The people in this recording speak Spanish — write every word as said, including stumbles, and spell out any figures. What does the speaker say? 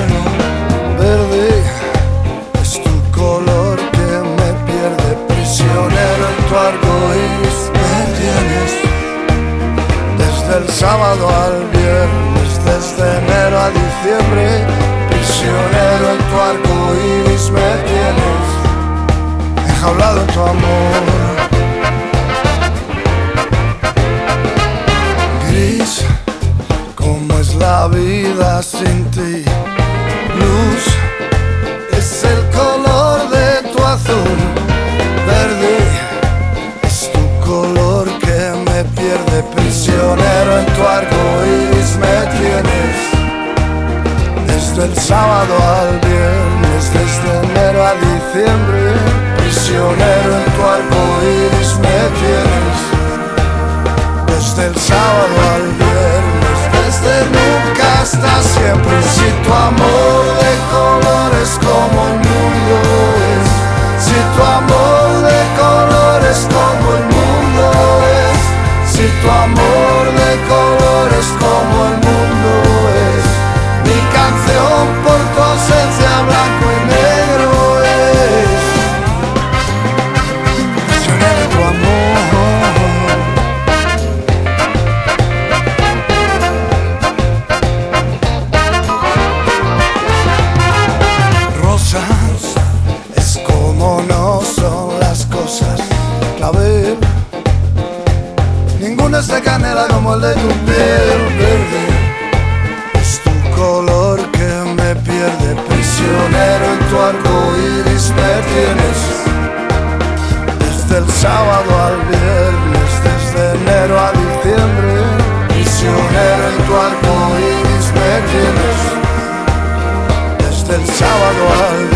invierno. Verde es tu color que me pierde, prisionero en tu arco iris. Me tienes desde el sábado al viernes, desde enero a diciembre, prisionero en tu arco iris. Me tienes enjaulado en tu amor. Gris, ¿cómo es la vida sin ti? Luz es el color de tu azul. Verde es tu color que me pierde, prisionero en tu arco iris. Me tienes desde el sábado al viernes, desde enero a diciembre, prisionero en tu arco iris. Me tienes desde el sábado al viernes, desde nunca hasta siempre. Si tu amor de colores como el mundo es, si tu amor de colores como el mundo es, si tu amor de colores como el mundo es, mi canción por tu ausencia blanco y negro es. Prisionero de tu amor. Es como no son las cosas, clavel. Ninguno es de canela como el de tu piel. Verde es tu color que me pierde, prisionero en tu arco iris. Me tienes desde el sábado al viernes, desde enero a diciembre, prisionero en tu arco iris. Me tienes desde el sábado al viernes,